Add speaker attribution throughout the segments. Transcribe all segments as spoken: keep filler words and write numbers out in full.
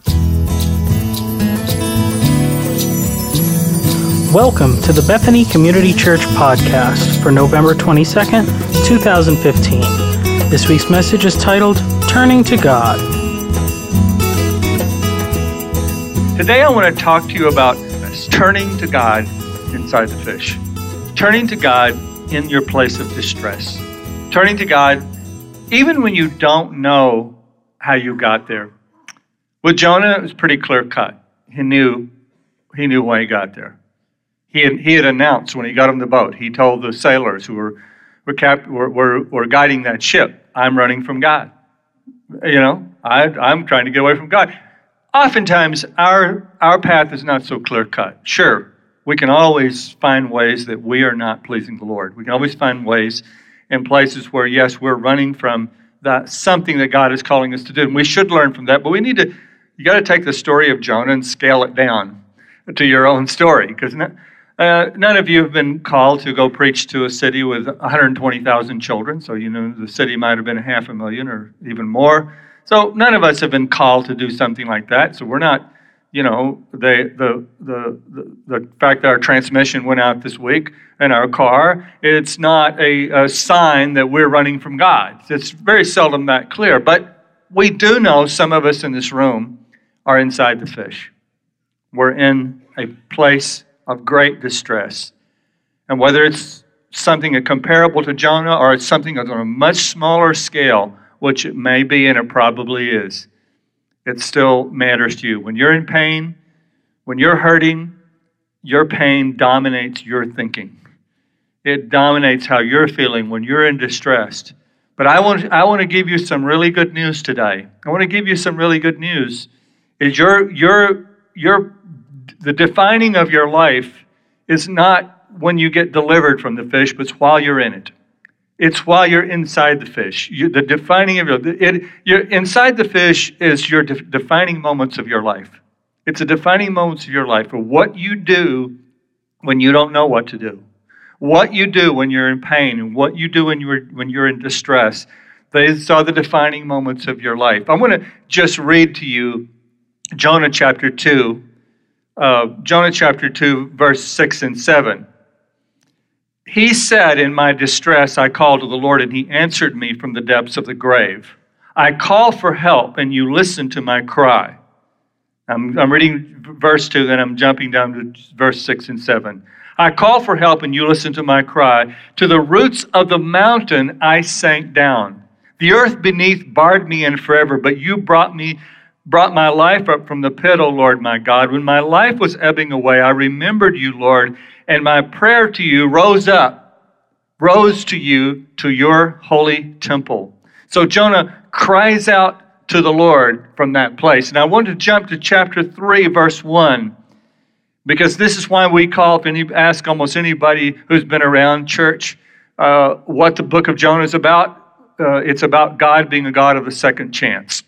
Speaker 1: Welcome to the Bethany Community Church podcast for November twenty-second, twenty fifteen. This week's message is titled, Turning to God.
Speaker 2: Today I want to talk to you about turning to God inside the fish. Turning to God in your place of distress. Turning to God even when you don't know how you got there. With Jonah, it was pretty clear cut. He knew, he knew why he got there. He had, he had announced when he got on the boat, he told the sailors who were were, cap, were, were, were guiding that ship, I'm running from God. You know, I, I'm trying to get away from God. Oftentimes, our our path is not so clear-cut. Sure, we can always find ways that we are not pleasing the Lord. We can always find ways in places where, yes, we're running from that something that God is calling us to do. And we should learn from that, but we need to, you got to take the story of Jonah and scale it down to your own story, because Uh, none of you have been called to go preach to a city with one hundred twenty thousand children, so you know the city might have been a half a million or even more. So none of us have been called to do something like that. So we're not, you know, the the the the, the fact that our transmission went out this week in our car, it's not a, a sign that we're running from God. It's very seldom that clear. But we do know some of us in this room are inside the fish. We're in a place of great distress. And whether it's something comparable to Jonah or it's something on a much smaller scale, which it may be and it probably is, it still matters to you. When you're in pain, when you're hurting, your pain dominates your thinking. It dominates how you're feeling when you're in distress. But I want, I want to give you some really good news today. I want to give you some really good news. Is your your your The defining of your life is not when you get delivered from the fish, but it's while you're in it. It's while you're inside the fish. You, the defining of your it, you're, inside the fish is your de- defining moments of your life. It's the defining moments of your life for what you do when you don't know what to do, what you do when you're in pain, and what you do when you're when you're in distress. These are the defining moments of your life. I want to just read to you Jonah chapter two. Uh, Jonah chapter two, verse six and seven. He said, in my distress, I called to the Lord, and he answered me from the depths of the grave. I call for help, and you listen to my cry. I'm, I'm reading verse two, then I'm jumping down to verse six and seven. I call for help, and you listen to my cry. To the roots of the mountain I sank down. The earth beneath barred me in forever, but you brought me brought my life up from the pit, O Lord my God. When my life was ebbing away, I remembered you, Lord, and my prayer to you rose up, rose to you, to your holy temple. So Jonah cries out to the Lord from that place. And I want to jump to chapter three, verse one, because this is why we call, if any, ask almost anybody who's been around church uh, what the book of Jonah is about. Uh, it's about God being a God of a second chance.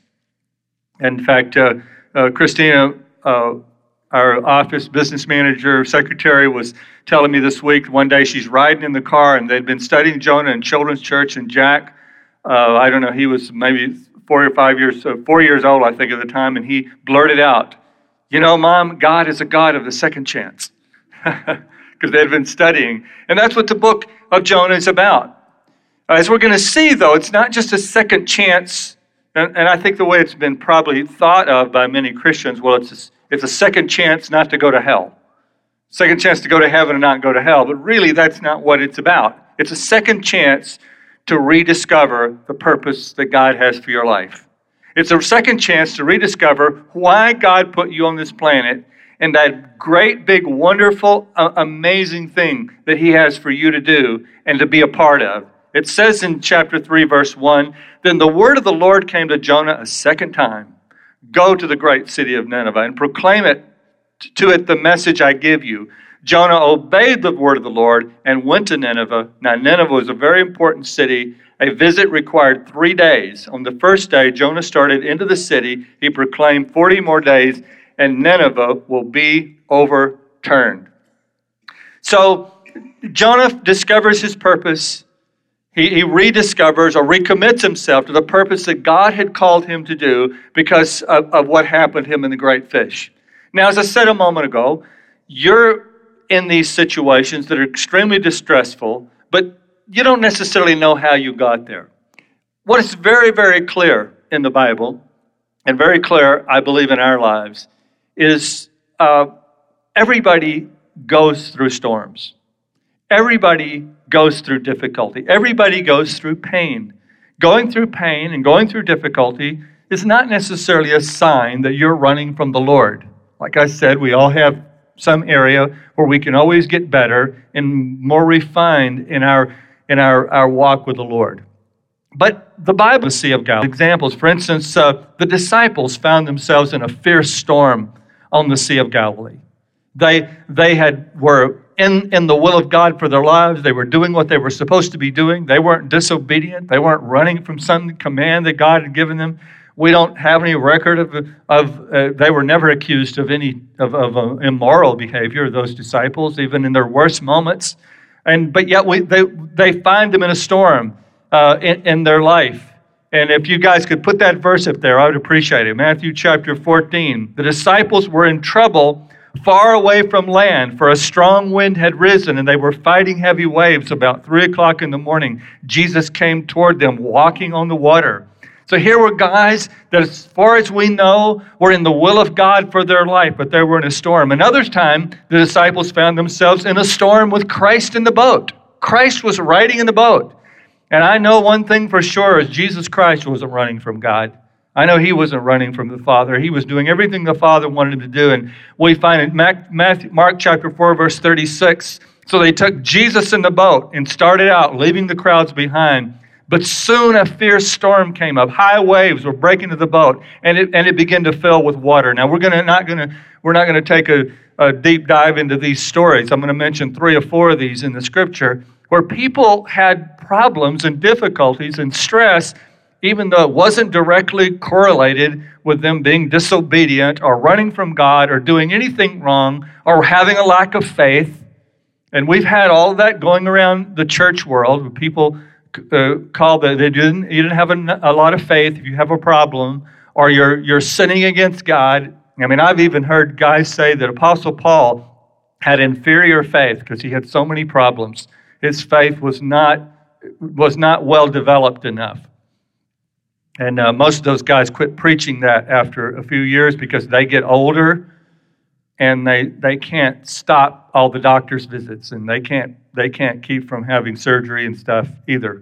Speaker 2: In fact, uh, uh, Christina, uh, our office business manager, secretary, was telling me this week, one day she's riding in the car, and they'd been studying Jonah in children's church, and Jack, uh, I don't know, he was maybe four or five years, uh, four years old, I think, at the time, and he blurted out, you know, Mom, God is a God of the second chance, because they'd been studying. And that's what the book of Jonah is about. As we're going to see, though, it's not just a second chance. And, and I think the way it's been probably thought of by many Christians, well, it's a, it's a second chance not to go to hell. Second chance to go to heaven and not go to hell. But really, that's not what it's about. It's a second chance to rediscover the purpose that God has for your life. It's a second chance to rediscover why God put you on this planet and that great, big, wonderful, uh, amazing thing that he has for you to do and to be a part of. It says in chapter three, verse one, then the word of the Lord came to Jonah a second time. Go to the great city of Nineveh and proclaim it to it the message I give you. Jonah obeyed the word of the Lord and went to Nineveh. Now, Nineveh was a very important city. A visit required three days. On the first day, Jonah started into the city. He proclaimed forty more days, and Nineveh will be overturned. So, Jonah discovers his purpose. He, he rediscovers or recommits himself to the purpose that God had called him to do because of, of what happened to him in the great fish. Now, as I said a moment ago, you're in these situations that are extremely distressful, but you don't necessarily know how you got there. What is very, very clear in the Bible, and very clear, I believe, in our lives, is uh, everybody goes through storms. Everybody goes through difficulty. Everybody goes through pain. Going through pain and going through difficulty is not necessarily a sign that you're running from the Lord. Like I said, we all have some area where we can always get better and more refined in our in our, our walk with the Lord. But the Bible, the Sea of Galilee, examples. For instance, uh, the disciples found themselves in a fierce storm on the Sea of Galilee. They they had were in, in the will of God for their lives. They were doing what they were supposed to be doing. They weren't disobedient. They weren't running from some command that God had given them. We don't have any record of, of uh, they were never accused of any of, of uh, immoral behavior, those disciples, even in their worst moments. And but yet we they they find them in a storm uh, in, in their life. And if you guys could put that verse up there, I would appreciate it. Matthew chapter fourteen. The disciples were in trouble far away from land, for a strong wind had risen, and they were fighting heavy waves. About three o'clock in the morning, Jesus came toward them, walking on the water. So here were guys that, as far as we know, were in the will of God for their life, but they were in a storm. Another time, the disciples found themselves in a storm with Christ in the boat. Christ was riding in the boat. And I know one thing for sure is Jesus Christ wasn't running from God. I know he wasn't running from the Father. He was doing everything the Father wanted him to do. And we find in Matthew, Mark chapter four, verse thirty-six, so they took Jesus in the boat and started out, leaving the crowds behind. But soon a fierce storm came up. High waves were breaking to the boat, and it and it began to fill with water. Now we're gonna not gonna we're not gonna take a, a deep dive into these stories. I'm gonna mention three or four of these in the Scripture where people had problems and difficulties and stress, even though it wasn't directly correlated with them being disobedient or running from God or doing anything wrong or having a lack of faith. And we've had all of that going around the church world where people uh, call that they didn't you didn't have a, a lot of faith if you have a problem or you're you're sinning against God. I mean, I've even heard guys say that Apostle Paul had inferior faith because he had so many problems. His faith was not was not well developed enough. And uh, most of those guys quit preaching that after a few years because they get older and they they can't stop all the doctor's visits and they can't they can't keep from having surgery and stuff either.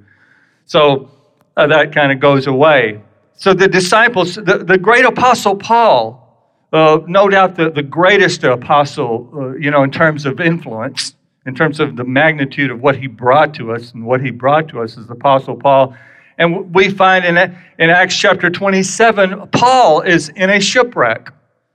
Speaker 2: So uh, that kind of goes away. So the disciples, the, the great apostle Paul, uh, no doubt the, the greatest apostle, uh, you know, in terms of influence, in terms of the magnitude of what he brought to us and what he brought to us is the apostle Paul. And we find in, in Acts chapter twenty-seven, Paul is in a shipwreck.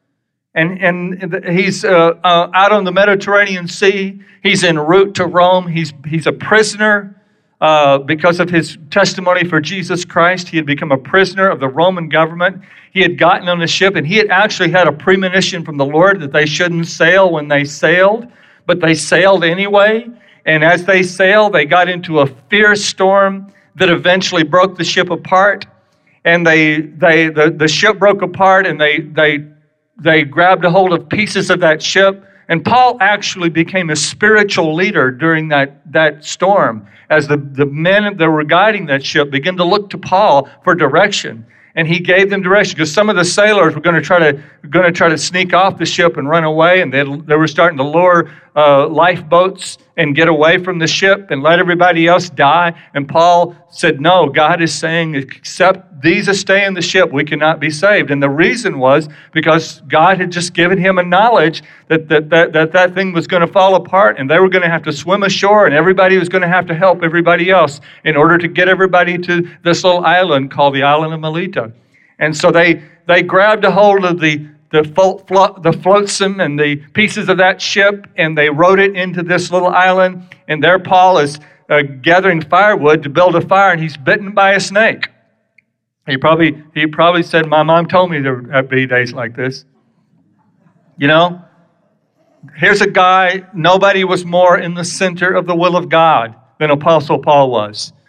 Speaker 2: And, and he's uh, uh, out on the Mediterranean Sea. He's en route to Rome. He's, he's a prisoner uh, because of his testimony for Jesus Christ. He had become a prisoner of the Roman government. He had gotten on the ship, and he had actually had a premonition from the Lord that they shouldn't sail when they sailed, but they sailed anyway. And as they sailed, they got into a fierce storm that eventually broke the ship apart. And they they the, the ship broke apart, and they they they grabbed a hold of pieces of that ship. And Paul actually became a spiritual leader during that, that storm as the, the men that were guiding that ship began to look to Paul for direction. And he gave them direction because some of the sailors were going to try to going to try to sneak off the ship and run away, and they they were starting to lower uh, lifeboats and get away from the ship and let everybody else die. And Paul said, "No, God is saying, except these stay in the ship, we cannot be saved." And the reason was because God had just given him a knowledge that that that that, that thing was going to fall apart, and they were going to have to swim ashore, and everybody was going to have to help everybody else in order to get everybody to this little island called the island of Melita. And so they they grabbed a hold of the the float, float, the flotsam and the pieces of that ship, and they rowed it into this little island. And there Paul is uh, gathering firewood to build a fire, and he's bitten by a snake. He probably he probably said, "My mom told me there would be days like this." You know, here's a guy. Nobody was more in the center of the will of God than Apostle Paul was.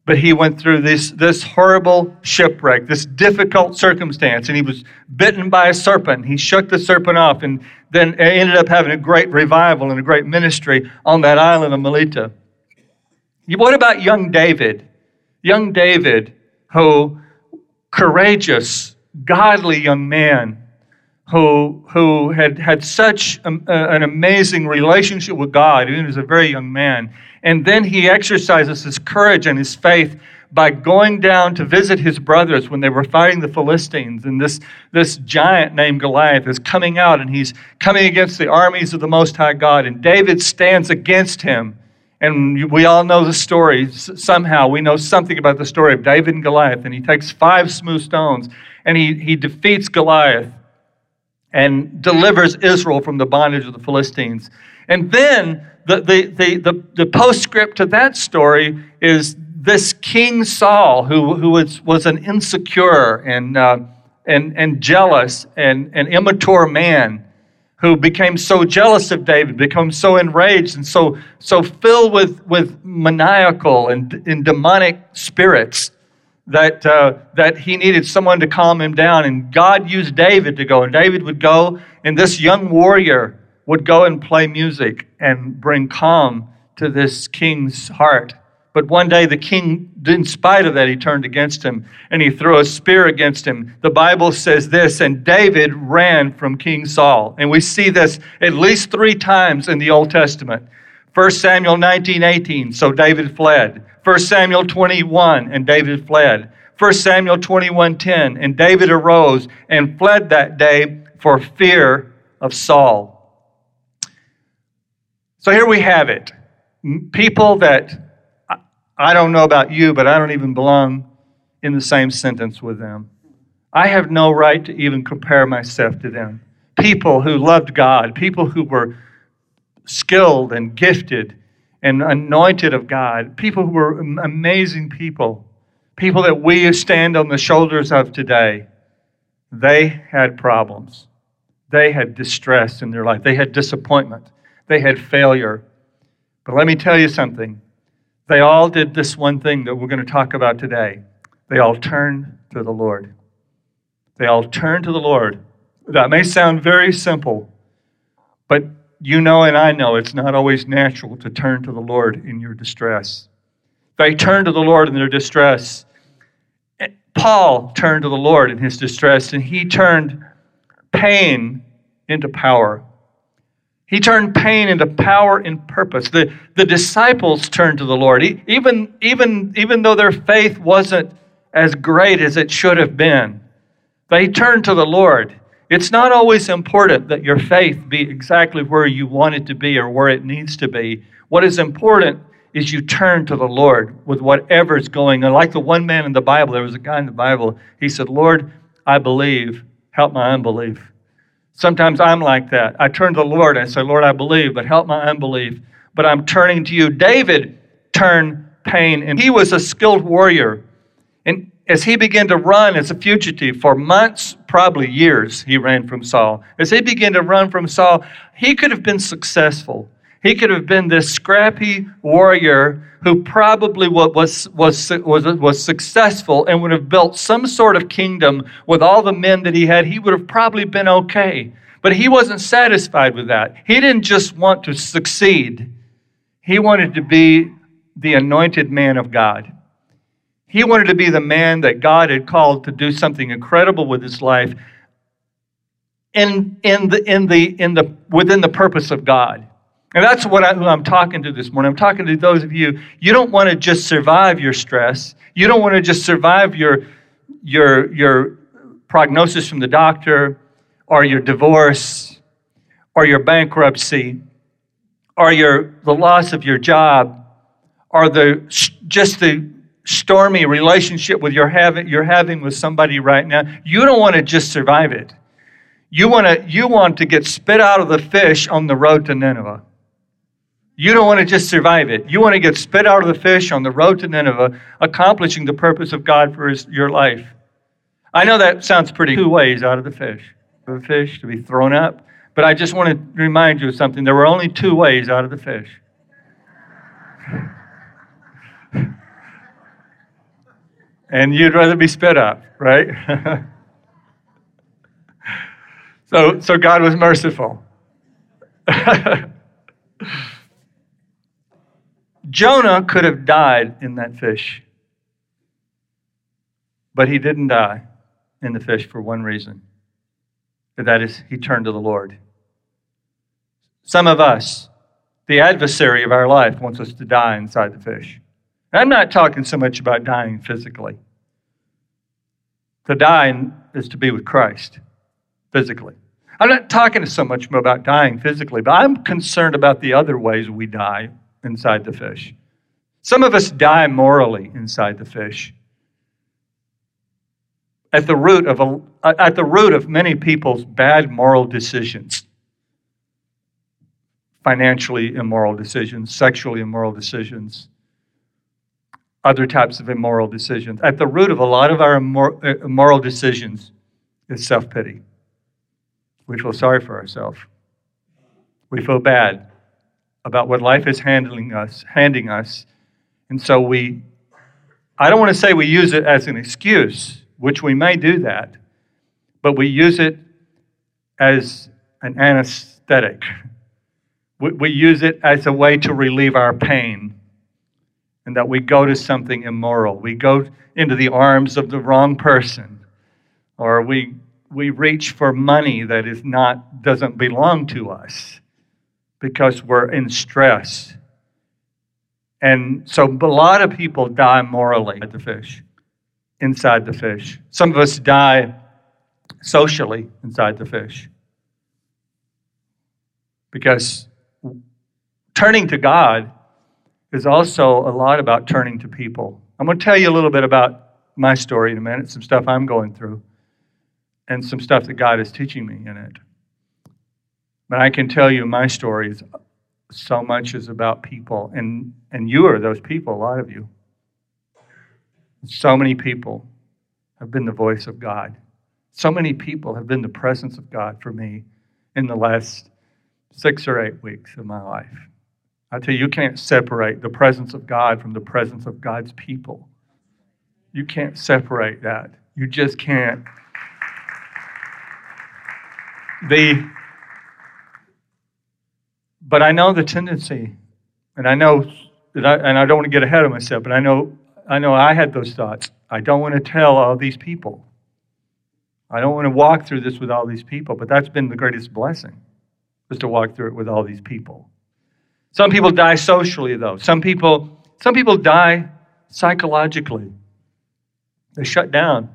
Speaker 2: But he went through this, this horrible shipwreck, this difficult circumstance, and he was bitten by a serpent. He shook the serpent off and then ended up having a great revival and a great ministry on that island of Melita. What about young David? Young David, who, courageous, godly young man, who, who had had such a, an amazing relationship with God, even as a very young man. And then he exercises his courage and his faith by going down to visit his brothers when they were fighting the Philistines. And this, this giant named Goliath is coming out, and he's coming against the armies of the Most High God. And David stands against him. And we all know the story. Somehow we know something about the story of David and Goliath. And he takes five smooth stones, and he, he defeats Goliath and delivers Israel from the bondage of the Philistines. And then the, the, the, the, the postscript to that story is this King Saul, who, who was, was an insecure and, uh, and, and jealous and an immature man, who became so jealous of David, became so enraged and so, so filled with, with maniacal and, and demonic spirits that, uh, that he needed someone to calm him down. And God used David to go. And David would go, and this young warrior would go and play music and bring calm to this king's heart. But one day the king, in spite of that, he turned against him and he threw a spear against him. The Bible says this, and David ran from King Saul. And we see this at least three times in the Old Testament. First Samuel nineteen eighteen, so David fled. First Samuel twenty-one, and David fled. First Samuel twenty-one ten, and David arose and fled that day for fear of Saul. So here we have it. People that, I don't know about you, but I don't even belong in the same sentence with them. I have no right to even compare myself to them. People who loved God, people who were skilled and gifted and anointed of God, people who were amazing people, people that we stand on the shoulders of today, they had problems. They had distress in their life. They had disappointment. They had failure. But let me tell you something. They all did this one thing that we're going to talk about today. They all turned to the Lord. They all turned to the Lord. That may sound very simple, but you know and I know it's not always natural to turn to the Lord in your distress. They turned to the Lord in their distress. Paul turned to the Lord in his distress, and he turned pain into power. He turned pain into power and purpose. The, the disciples turned to the Lord. He, even, even, even though their faith wasn't as great as it should have been, they turned to the Lord. It's not always important that your faith be exactly where you want it to be or where it needs to be. What is important is you turn to the Lord with whatever's going on. Like the one man in the Bible, there was a guy in the Bible, he said, Lord, I believe, help my unbelief. Sometimes I'm like that. I turn to the Lord and I say, Lord, I believe, but help my unbelief. But I'm turning to you. David turned pain, and he was a skilled warrior. And as he began to run as a fugitive for months, probably years, he ran from Saul. As he began to run from Saul, he could have been successful. He could have been this scrappy warrior who probably was, was, was, was successful and would have built some sort of kingdom with all the men that he had. He would have probably been okay. But he wasn't satisfied with that. He didn't just want to succeed. He wanted to be the anointed man of God. He wanted to be the man that God had called to do something incredible with his life in, in the, in the, in the, within the purpose of God. And that's what I, who I'm talking to this morning. I'm talking to those of you, you don't want to just survive your stress. You don't want to just survive your, your, your prognosis from the doctor or your divorce or your bankruptcy or your, the loss of your job or the, just the stormy relationship with your having, you're having with somebody right now. You don't want to just survive it. You want to, you want to get spit out of the fish on the road to Nineveh. You don't want to just survive it. You want to get spit out of the fish on the road to Nineveh, accomplishing the purpose of God for his, your life. I know that sounds pretty two ways out of the fish. For the fish to be thrown up. But I just want to remind you of something. There were only two ways out of the fish. And you'd rather be spit up, right? so, so God was merciful. Jonah could have died in that fish, but he didn't die in the fish for one reason. That is, he turned to the Lord. Some of us, the adversary of our life, wants us to die inside the fish. And I'm not talking so much about dying physically. To die is to be with Christ physically. I'm not talking so much about dying physically, but I'm concerned about the other ways we die inside the fish. Some of us die morally inside the fish. At the root of a, at the root of many people's bad moral decisions, financially immoral decisions, sexually immoral decisions, other types of immoral decisions. At the root of a lot of our immoral decisions is self-pity. We feel sorry for ourselves. We feel bad about what life is handling us, handing us. And so we, I don't want to say we use it as an excuse, which we may do that, but we use it as an anesthetic. We, we use it as a way to relieve our pain, and that we go to something immoral. We go into the arms of the wrong person, or we we reach for money that is not doesn't belong to us because we're in stress. And so a lot of people die morally at the fish, inside the fish. Some of us die socially inside the fish. Because turning to God is also a lot about turning to people. I'm going to tell you a little bit about my story in a minute, some stuff I'm going through, and some stuff that God is teaching me in it. But I can tell you my story is so much is about people, and, and you are those people, a lot of you. So many people have been the voice of God. So many people have been the presence of God for me in the last six or eight weeks of my life. I tell you, you can't separate the presence of God from the presence of God's people. You can't separate that. You just can't. The, but I know the tendency, and I know that I, and I don't want to get ahead of myself, but I know I know I had those thoughts. I don't want to tell all these people. I don't want to walk through this with all these people, but that's been the greatest blessing, is to walk through it with all these people. Some people die socially, though. Some people, some people die psychologically. They shut down,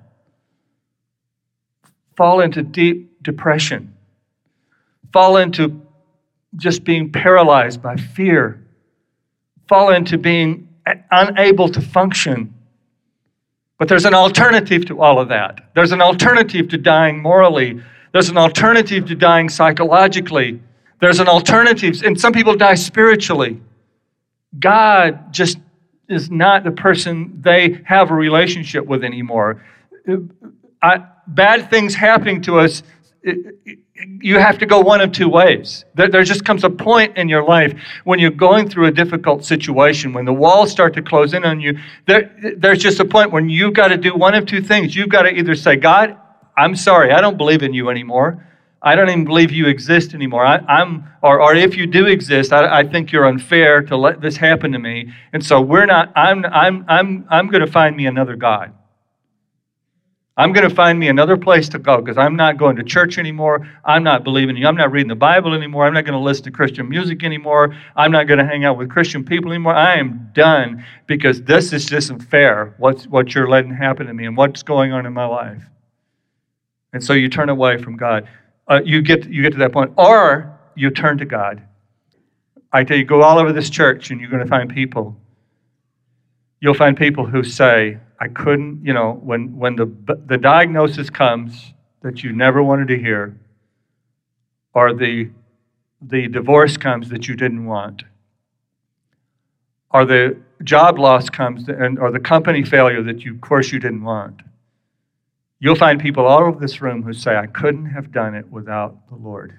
Speaker 2: fall into deep depression, fall into just being paralyzed by fear, fall into being unable to function. But there's an alternative to all of that. There's an alternative to dying morally. There's an alternative to dying psychologically. There's an alternative, and some people die spiritually. God just is not the person they have a relationship with anymore. I, bad things happening to us, it, it, you have to go one of two ways. There, there just comes a point in your life when you're going through a difficult situation, when the walls start to close in on you, there, there's just a point when you've got to do one of two things. You've got to either say, God, I'm sorry, I don't believe in you anymore. I don't even believe you exist anymore. I, I'm, or, or if you do exist, I, I think you're unfair to let this happen to me. And so we're not. I'm, I'm, I'm, I'm going to find me another God. I'm going to find me another place to go because I'm not going to church anymore. I'm not believing you. I'm not reading the Bible anymore. I'm not going to listen to Christian music anymore. I'm not going to hang out with Christian people anymore. I am done because this is just unfair. What's what you're letting happen to me and what's going on in my life. And so you turn away from God. Uh, you get you get to that point, or you turn to God. I tell you, go all over this church, and you're going to find people. You'll find people who say, "I couldn't," you know, when when the the diagnosis comes that you never wanted to hear, or the the divorce comes that you didn't want, or the job loss comes, and or the company failure that you, of course, you didn't want. You'll find people all over this room who say, I couldn't have done it without the Lord.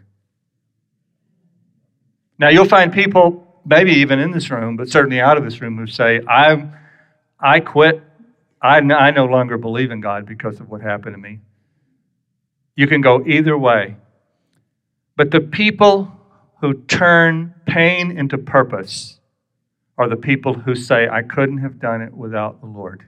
Speaker 2: Now, you'll find people, maybe even in this room, but certainly out of this room, who say, I I quit I, I no longer believe in God because of what happened to me. You can go either way. But the people who turn pain into purpose are the people who say, I couldn't have done it without the Lord.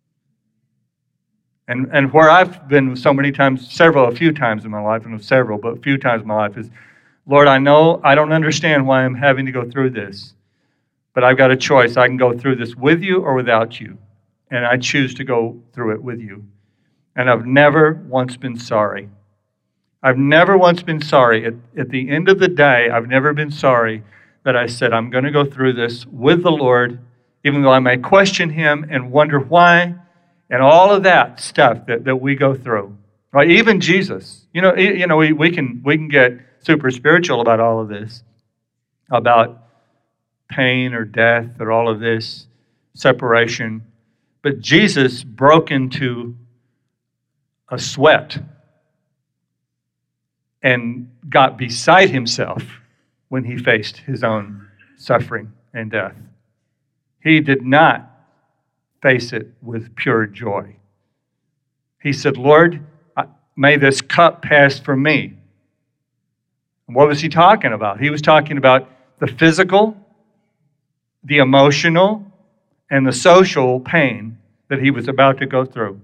Speaker 2: And and where I've been so many times, several, a few times in my life, and several, but a few times in my life is, Lord, I know I don't understand why I'm having to go through this, but I've got a choice. I can go through this with you or without you, and I choose to go through it with you. And I've never once been sorry. I've never once been sorry. At, at the end of the day, I've never been sorry that I said, I'm going to go through this with the Lord, even though I may question him and wonder why, and all of that stuff that, that we go through. Right? Even Jesus. You know, you know, we, we can we can get super spiritual about all of this, about pain or death or all of this, separation. But Jesus broke into a sweat and got beside himself when he faced his own suffering and death. He did not face it with pure joy. He said, Lord, may this cup pass from me. And what was he talking about? He was talking about the physical, the emotional, and the social pain that he was about to go through.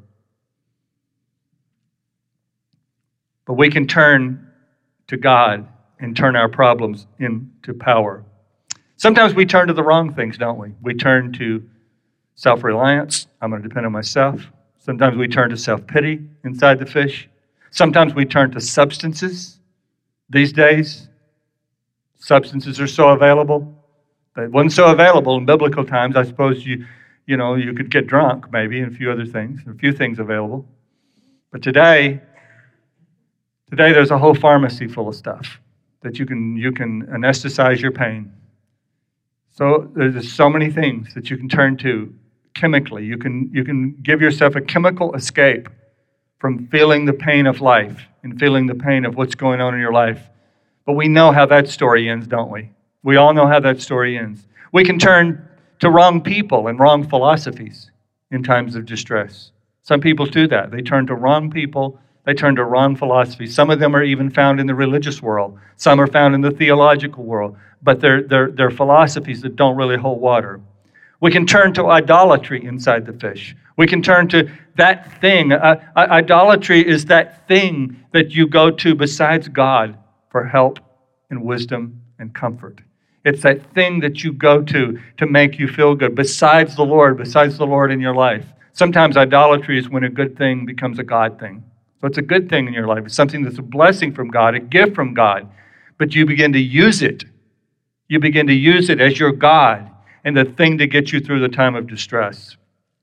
Speaker 2: But we can turn to God and turn our problems into power. Sometimes we turn to the wrong things, don't we? We turn to self-reliance. I'm going to depend on myself. Sometimes we turn to self-pity inside the fish. Sometimes we turn to substances. These days, substances are so available. They weren't so available in biblical times. I suppose you, you know, you could get drunk maybe and a few other things. A few things available. But today, today there's a whole pharmacy full of stuff that you can you can anesthetize your pain. So there's so many things that you can turn to chemically. You can you can give yourself a chemical escape from feeling the pain of life and feeling the pain of what's going on in your life. But we know how that story ends, don't we? We all know how that story ends. We can turn to wrong people and wrong philosophies in times of distress. Some people do that. They turn to wrong people. They turn to wrong philosophies. Some of them are even found in the religious world. Some are found in the theological world. But they're, they're, they're philosophies that don't really hold water. We can turn to idolatry inside the fish. We can turn to that thing. Uh, idolatry is that thing that you go to besides God for help and wisdom and comfort. It's that thing that you go to to make you feel good, besides the Lord, besides the Lord in your life. Sometimes idolatry is when a good thing becomes a God thing. So it's a good thing in your life. It's something that's a blessing from God, a gift from God. But you begin to use it. You begin to use it as your God and the thing to get you through the time of distress.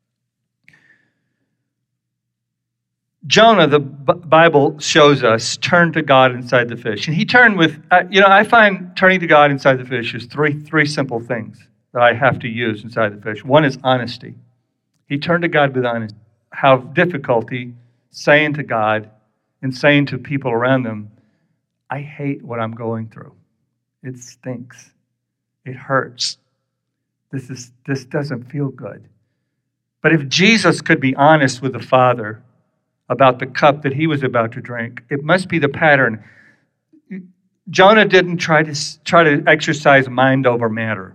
Speaker 2: Jonah, the B- Bible shows us, turned to God inside the fish. And he turned with, uh, you know, I find turning to God inside the fish is three, three simple things that I have to use inside the fish. One is honesty. He turned to God with honesty. Have difficulty saying to God and saying to people around them, I hate what I'm going through. It stinks. It hurts. This is this doesn't feel good. But if Jesus could be honest with the Father about the cup that he was about to drink, it must be the pattern. Jonah didn't try to try to exercise mind over matter.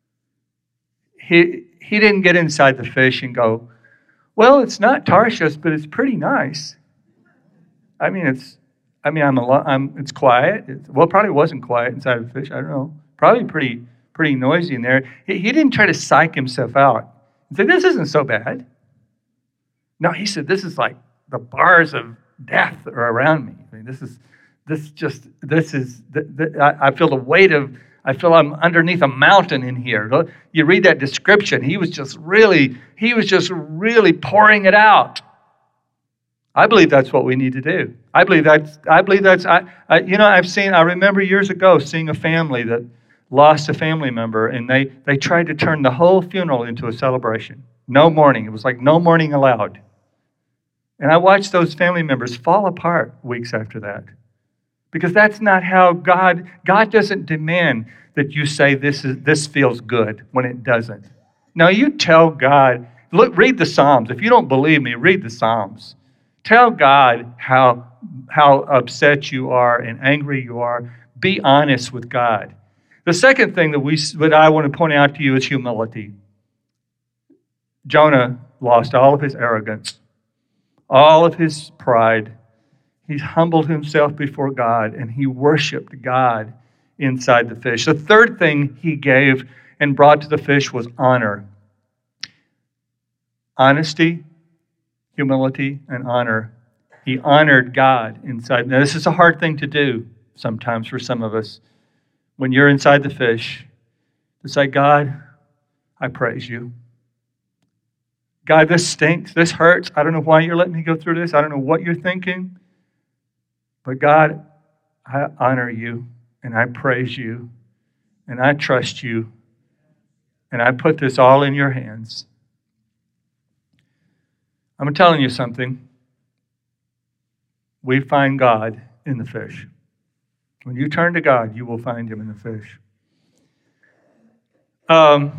Speaker 2: He he didn't get inside the fish and go, well, it's not Tarshish, but it's pretty nice. I mean, it's I mean, I'm a lot. I'm. It's quiet. It's, well, it probably wasn't quiet inside the fish. I don't know. Probably pretty pretty noisy in there. He, he didn't try to psych himself out and say, this isn't so bad. No, he said, this is like the bars of death are around me. I mean, this is, this just, this is, the, the, I, I feel the weight of, I feel I'm underneath a mountain in here. You read that description. He was just really, he was just really pouring it out. I believe that's what we need to do. I believe that's, I believe that's, I, I you know, I've seen, I remember years ago seeing a family that lost a family member, and they, they tried to turn the whole funeral into a celebration. No mourning. It was like no mourning allowed. And I watched those family members fall apart weeks after that. Because that's not how God, God doesn't demand that you say this is this feels good when it doesn't. No, you tell God Look, read the Psalms. If you don't believe me, read the Psalms. Tell God how, how upset you are and angry you are. Be honest with God. The second thing that, we, that I want to point out to you is humility. Jonah lost all of his arrogance, all of his pride. He humbled himself before God, and he worshiped God inside the fish. The third thing he gave and brought to the fish was honor. Honesty, humility, and honor. He honored God inside. Now, this is a hard thing to do sometimes for some of us. When you're inside the fish, to say, God, I praise you. God, this stinks. This hurts. I don't know why you're letting me go through this. I don't know what you're thinking. But God, I honor you, and I praise you, and I trust you, and I put this all in your hands. I'm telling you something. We find God in the fish. When you turn to God, you will find him in the fish. Um,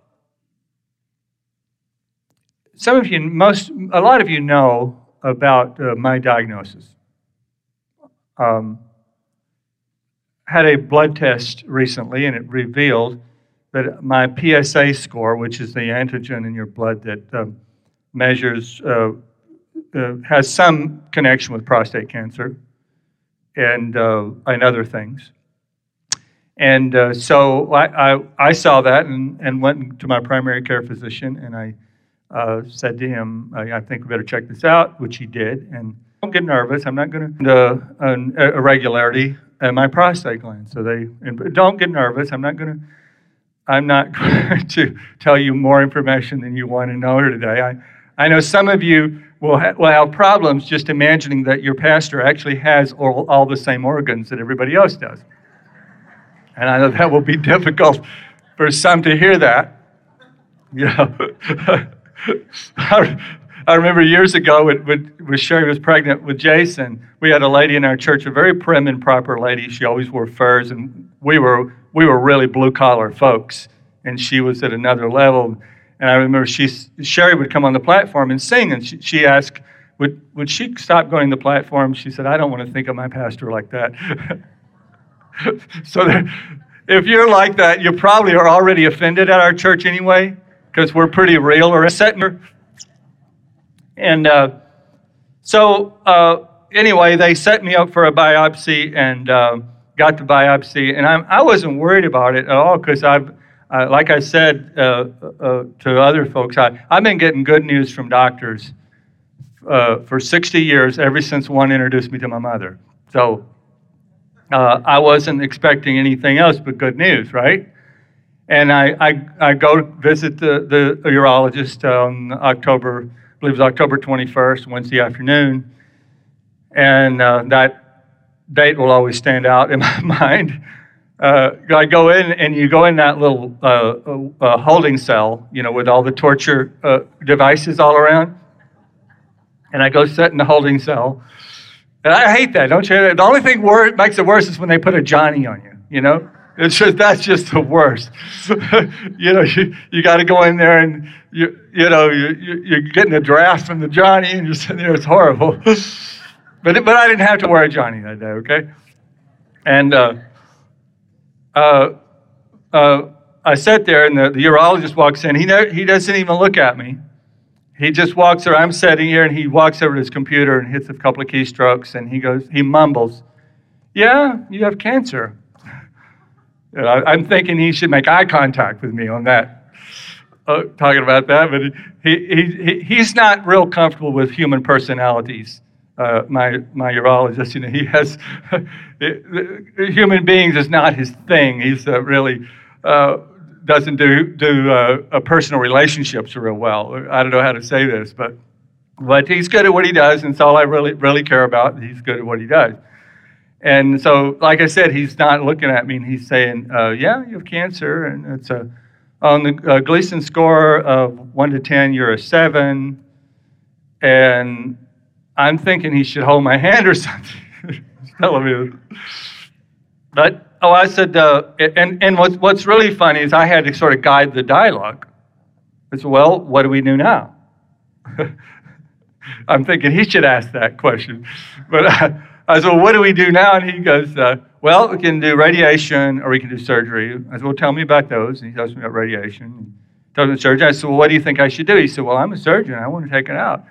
Speaker 2: some of you, most, a lot of you know about uh, my diagnosis. Um, had a blood test recently, and it revealed that my P S A score, which is the antigen in your blood that um, measures, uh, uh, has some connection with prostate cancer and uh, and other things. And uh, so I, I I saw that and, and went to my primary care physician, and I uh, said to him, I, I think we better check this out, which he did. And don't get nervous. I'm not going to uh, an irregularity in my prostate gland. So they and don't get nervous. I'm not going to. I'm not going to tell you more information than you want to know today. I I know some of you will ha- will have problems just imagining that your pastor actually has all, all the same organs that everybody else does. And I know that will be difficult for some to hear that. You know, I, I remember years ago when, when Sherry was pregnant with Jason, we had a lady in our church, a very prim and proper lady. She always wore furs, and we were we were really blue-collar folks, and she was at another level. And I remember she, Sherry would come on the platform and sing, and she, she asked, would, would she stop going to the platform? She said, I don't want to think of my pastor like that. So that, if you're like that, you probably are already offended at our church anyway, because we're pretty real. Or and uh, so uh, anyway, they set me up for a biopsy and uh, got the biopsy, and I'm, I wasn't worried about it at all because I've, uh, like I said uh, uh, to other folks, I, I've been getting good news from doctors uh, for sixty years, ever since one introduced me to my mother. So. Uh, I wasn't expecting anything else but good news, right? And I, I, I go visit the, the urologist on October, I believe it was October twenty-first, Wednesday afternoon. And uh, that date will always stand out in my mind. Uh, I go in, and you go in that little uh, uh, holding cell, you know, with all the torture uh, devices all around. And I go sit in the holding cell. And I hate that, don't you? The only thing wor- makes it worse is when they put a Johnny on you, you know? It's just, that's just the worst. you know, you, you got to go in there and, you you know, you, you, you're getting a draft from the Johnny and you're sitting there, it's horrible. but but I didn't have to wear a Johnny that day, okay? And uh, uh, uh, I sat there, and the, the urologist walks in. He never, he doesn't even look at me. He just walks over. I'm sitting here, and he walks over to his computer and hits a couple of keystrokes, and he goes, he mumbles, yeah, you have cancer. You know, I'm thinking he should make eye contact with me on that, uh, talking about that, but he, he, he he's not real comfortable with human personalities. Uh, my my urologist, you know, he has, human beings is not his thing. He's uh, really, uh, doesn't do do uh, uh, personal relationships real well. I don't know how to say this, but but he's good at what he does, and it's all I really really care about. He's good at what he does, and so like I said, he's not looking at me and he's saying, uh, "Yeah, you have cancer, and it's a on the uh, Gleason score of one to ten, you're a seven," and I'm thinking he should hold my hand or something. He's telling me, but. Oh, I said, uh, and, and what's, what's really funny is I had to sort of guide the dialogue. I said, well, what do we do now? I'm thinking he should ask that question. But I, I said, well, what do we do now? And he goes, uh, well, we can do radiation or we can do surgery. I said, well, tell me about those. And he tells me about radiation. He tells me about surgery. I said, well, what do you think I should do? He said, well, I'm a surgeon. I want to take it out.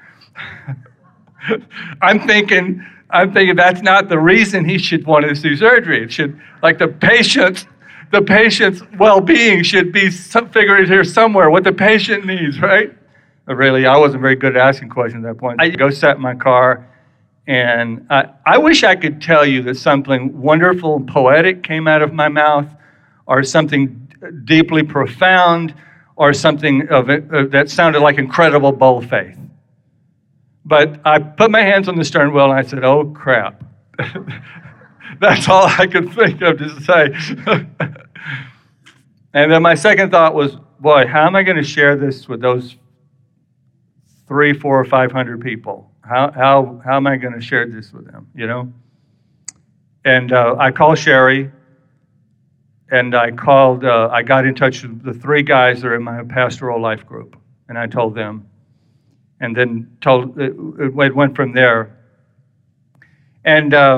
Speaker 2: I'm thinking, I'm thinking that's not the reason he should want to do surgery. It should, like the patient's, the patient's well-being should be some, figured here somewhere, what the patient needs, right? But really, I wasn't very good at asking questions at that point. I go sat in my car, and I, I wish I could tell you that something wonderful and poetic came out of my mouth, or something deeply profound, or something of it, uh, that sounded like incredible bold faith. But I put my hands on the stern wheel and I said, oh, crap. That's all I could think of to say. And then my second thought was, boy, how am I going to share this with those three, four, or five hundred people? How how how am I going to share this with them, you know? And uh, I called Sherry, and I called, uh, I got in touch with the three guys that are in my pastoral life group, and I told them. And then told it, it went from there. And uh,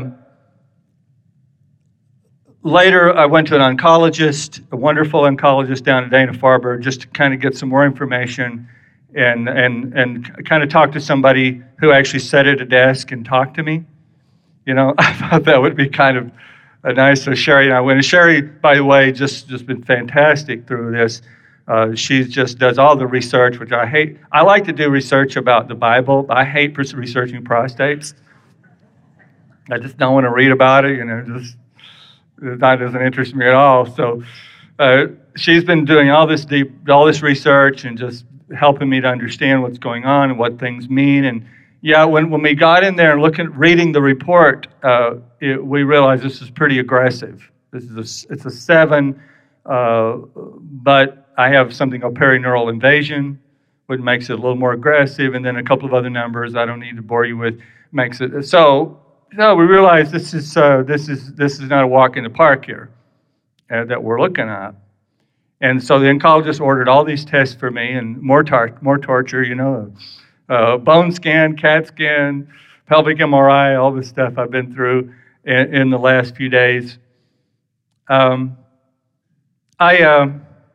Speaker 2: later, I went to an oncologist, a wonderful oncologist down at Dana-Farber, just to kind of get some more information and and and kind of talk to somebody who actually sat at a desk and talked to me. You know, I thought that would be kind of a nice. So Sherry and I went. And Sherry, by the way, just just been fantastic through this. Uh, she just does all the research, which I hate. I like to do research about the Bible, but I hate researching prostates. I just don't want to read about it, you know, just that doesn't interest me at all. So uh, she's been doing all this deep, all this research and just helping me to understand what's going on and what things mean. And yeah, when, when we got in there and looking, reading the report, uh, it, we realized this is pretty aggressive. This is a, it's a seven, uh, but I have something called perineural invasion, which makes it a little more aggressive, and then a couple of other numbers I don't need to bore you with makes it so. So we realize this is uh, this is this is not a walk in the park here uh, that we're looking at, and so the oncologist ordered all these tests for me and more tar- more torture, you know, uh, bone scan, C A T scan, pelvic M R I, all this stuff I've been through in, in the last few days. Um, I. Uh,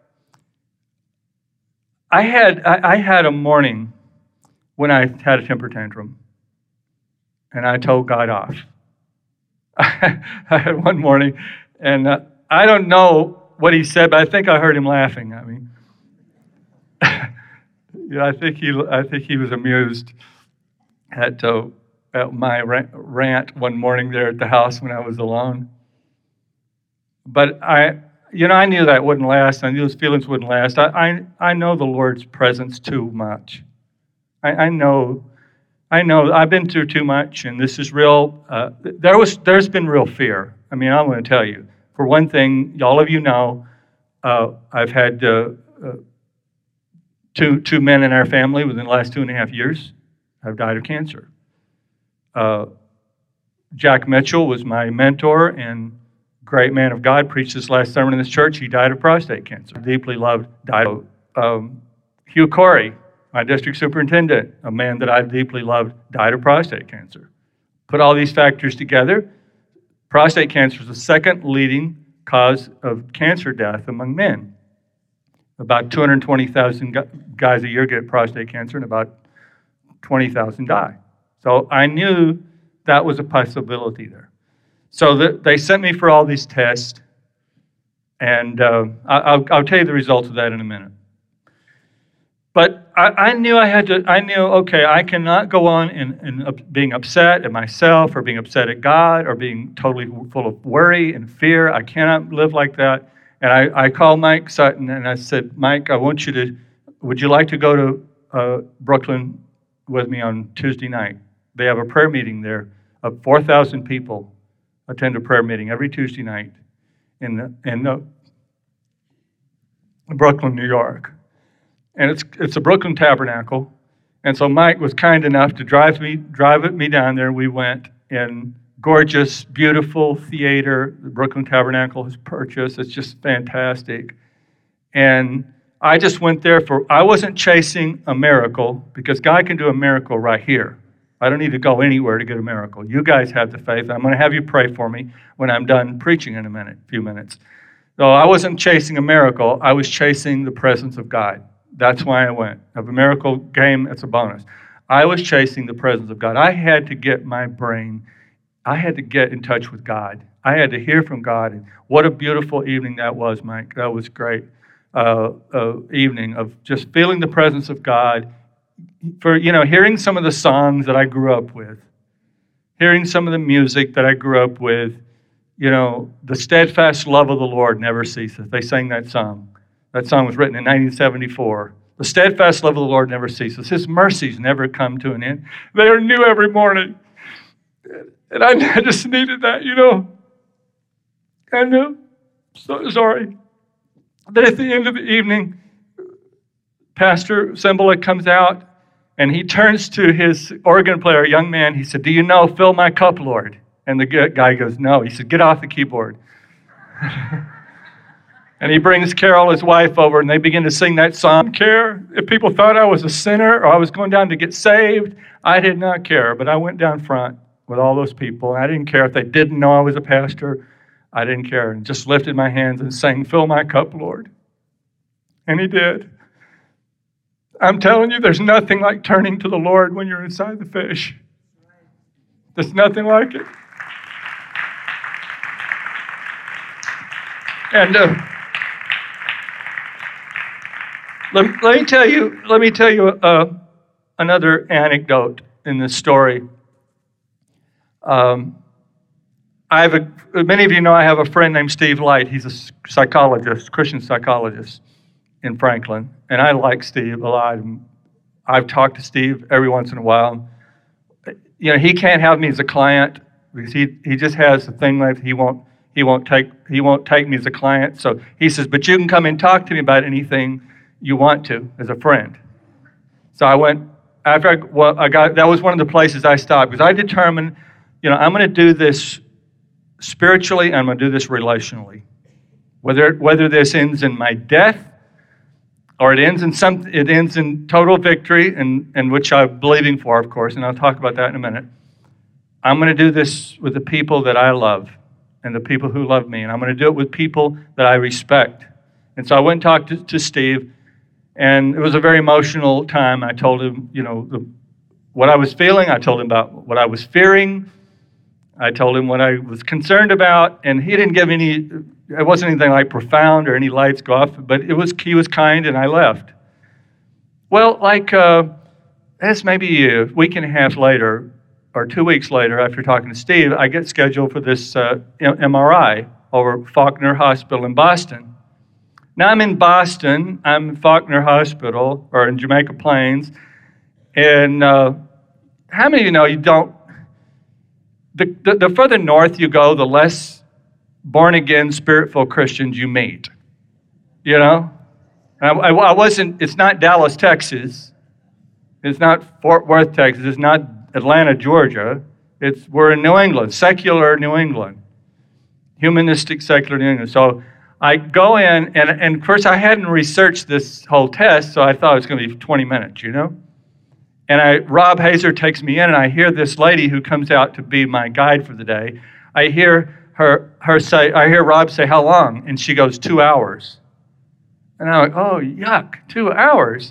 Speaker 2: I had I, I had a morning when I had a temper tantrum, and I told God off. I had one morning, and uh, I don't know what he said, but I think I heard him laughing at me. Yeah, I think he I think he was amused at uh, at my rant one morning there at the house when I was alone. But I. You know, I knew that wouldn't last. I knew those feelings wouldn't last. I I, I know the Lord's presence too much. I, I know, I know. I've been through too much, and this is real. Uh, there was, there's been real fear. I mean, I want to tell you. For one thing, all of you know, uh, I've had uh, uh, two two men in our family within the last two and a half years have died of cancer. Uh, Jack Mitchell was my mentor and great man of God, preached his last sermon in this church. He died of prostate cancer. Deeply loved, died of um, Hugh Corey, my district superintendent, a man that I deeply loved, died of prostate cancer. Put all these factors together, prostate cancer is the second leading cause of cancer death among men. About two hundred twenty thousand guys a year get prostate cancer, and about twenty thousand die. So I knew that was a possibility there. So the, they sent me for all these tests, and uh, I'll, I'll tell you the results of that in a minute. But I, I knew I had to, I knew, okay, I cannot go on in, in being upset at myself or being upset at God or being totally full of worry and fear. I cannot live like that. And I, I called Mike Sutton, and I said, Mike, I want you to, would you like to go to uh, Brooklyn with me on Tuesday night? They have a prayer meeting there of four thousand people. Attend a prayer meeting every Tuesday night in the, in the Brooklyn, New York. And it's it's a Brooklyn Tabernacle. And so Mike was kind enough to drive me drive me down there. We went in gorgeous, beautiful theater the Brooklyn Tabernacle has purchased. It's just fantastic. And I just went there for, I wasn't chasing a miracle because God can do a miracle right here. I don't need to go anywhere to get a miracle. You guys have the faith. I'm going to have you pray for me when I'm done preaching in a minute, few minutes. So I wasn't chasing a miracle. I was chasing the presence of God. That's why I went. If a miracle came, it's a bonus. I was chasing the presence of God. I had to get my brain, I had to get in touch with God. I had to hear from God. And what a beautiful evening that was, Mike. That was great. Uh, uh, evening of just feeling the presence of God, for, you know, hearing some of the songs that I grew up with, hearing some of the music that I grew up with, you know, the steadfast love of the Lord never ceases. They sang that song. That song was written in nineteen seventy-four. The steadfast love of the Lord never ceases. His mercies never come to an end. They are new every morning. And I just needed that, you know. And uh, so sorry. But at the end of the evening, Pastor Sembolik comes out, and he turns to his organ player, a young man. He said, "Do you know, fill my cup, Lord?" And the guy goes, "No." He said, "Get off the keyboard." And he brings Carol, his wife, over, and they begin to sing that song. I didn't care if people thought I was a sinner or I was going down to get saved. I did not care, but I went down front with all those people, and I didn't care if they didn't know I was a pastor. I didn't care, and just lifted my hands and sang, "Fill my cup, Lord." And he did. I'm telling you, there's nothing like turning to the Lord when you're inside the fish. There's nothing like it. And uh, let, let me tell you, let me tell you uh, another anecdote in this story. Um, I have a, many of you know I have a friend named Steve Light. He's a psychologist, Christian psychologist in Franklin, and I like Steve a lot. I've talked to Steve every once in a while. You know, he can't have me as a client because he, he just has a thing like he won't he won't take he won't take me as a client. So he says, "But you can come and talk to me about anything you want to as a friend." So I went after I, well, I got that was one of the places I stopped because I determined, you know, I'm going to do this spiritually, and I'm going to do this relationally. Whether whether this ends in my death, or it ends in some, it ends in total victory, and, and which I'm believing for, of course, and I'll talk about that in a minute. I'm going to do this with the people that I love, and the people who love me, and I'm going to do it with people that I respect. And so I went and talked to, to Steve, and it was a very emotional time. I told him, you know, the, what I was feeling. I told him about what I was fearing. I told him what I was concerned about, and he didn't give any, it wasn't anything like profound or any lights go off, but it was, he was kind, and I left. Well, like, uh, that's maybe a week and a half later, or two weeks later, after talking to Steve, I get scheduled for this uh, M R I over at Faulkner Hospital in Boston. Now I'm in Boston, I'm in Faulkner Hospital, or in Jamaica Plains, and uh, how many of you know you don't, The, the, the further north you go, the less born-again, spirit-filled Christians you meet. You know? I, I, I wasn't, it's not Dallas, Texas. It's not Fort Worth, Texas. It's not Atlanta, Georgia. It's, we're in New England, secular New England. Humanistic, secular New England. So I go in, and, and of course I hadn't researched this whole test, so I thought it was going to be twenty minutes, you know? And I, Rob Hazer takes me in, and I hear this lady who comes out to be my guide for the day. I hear her her say, I hear Rob say, "How long?" And she goes, two hours. And I'm like, oh, yuck, two hours.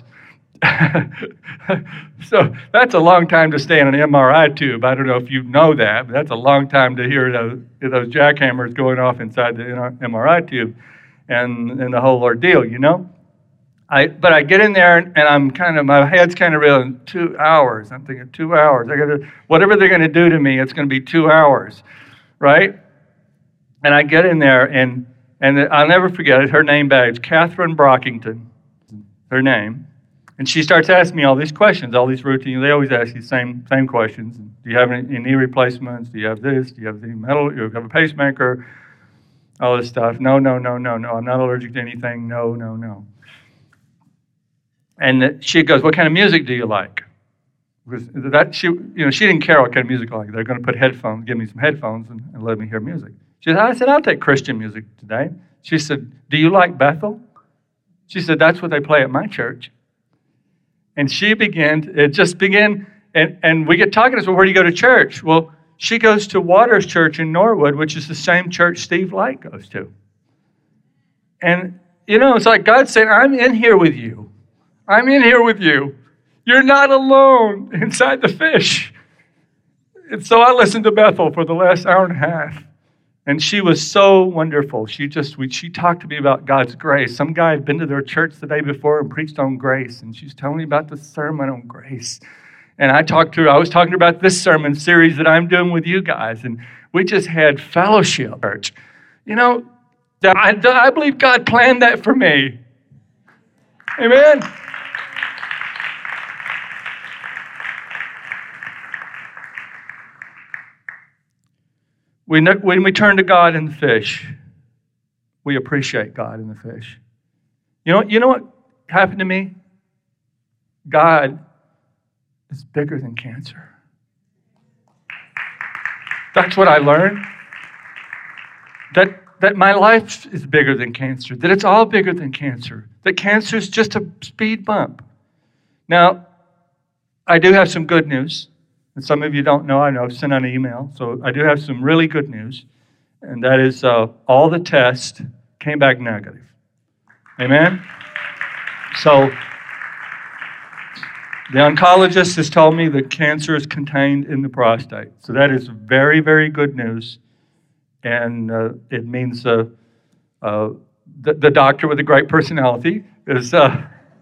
Speaker 2: So that's a long time to stay in an M R I tube. I don't know if you know that, but that's a long time to hear those, those jackhammers going off inside the M R I tube and, and the whole ordeal, you know? I, but I get in there, and, and I'm kind of, my head's kind of reeling, two hours. I'm thinking, two hours. I got to, whatever they're going to do to me, it's going to be two hours, right? And I get in there, and and I'll never forget it. Her name badge, Catherine Brockington, her name. And she starts asking me all these questions, all these routine. They always ask you the same, same questions. Do you have any, any knee replacements? Do you have this? Do you have any metal? Do you have a pacemaker? All this stuff. No, no, no, no, no. I'm not allergic to anything. No, no, no. And she goes, "What kind of music do you like?" Because that she, you know, she didn't care what kind of music I like. They're going to put headphones, give me some headphones, and, and let me hear music. She said, I said, "I'll take Christian music today." She said, "Do you like Bethel?" She said, that's what they play at my church. And she began, it just began, and, and we get talking to us, well, where do you go to church? Well, she goes to Waters Church in Norwood, which is the same church Steve Light goes to. And, you know, it's like God saying, I'm in here with you. I'm in here with you. You're not alone inside the fish. And so I listened to Bethel for the last hour and a half. And she was so wonderful. She just, we, she talked to me about God's grace. Some guy had been to their church the day before and preached on grace. And she was telling me about the sermon on grace. And I talked to her, I was talking about this sermon series that I'm doing with you guys. And we just had fellowship. Church. You know, I, I believe God planned that for me. Amen. When we turn to God in the fish, we appreciate God in the fish. You know, you know what happened to me? God is bigger than cancer. That's what I learned. That, that my life is bigger than cancer. That it's all bigger than cancer. That cancer is just a speed bump. Now, I do have some good news. And some of you don't know, I know I've sent out an email. So I do have some really good news. And that is uh, all the tests came back negative. Amen? So the oncologist has told me that cancer is contained in the prostate. So that is very, very good news. And uh, it means uh, uh, the, the doctor with a great personality is, uh,